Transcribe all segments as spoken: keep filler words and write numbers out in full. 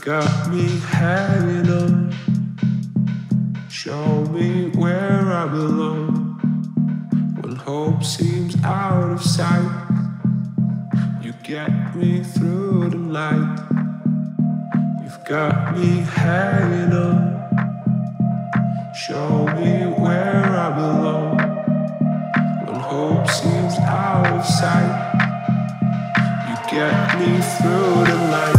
got me hanging on. Show me where I belong. When hope seems out of sight, you get me through the night. You've got me hanging on. Show me where I belong. When hope seems out of sight, you get me through the night.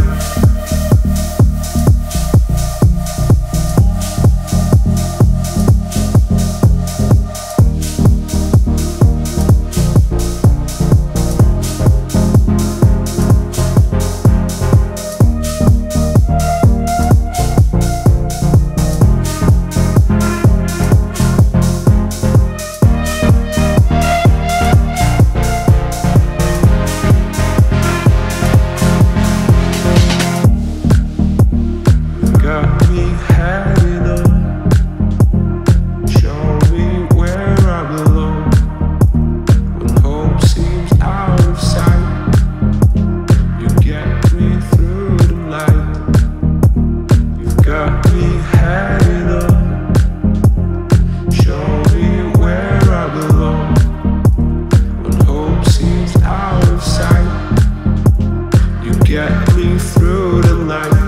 Get me through the night.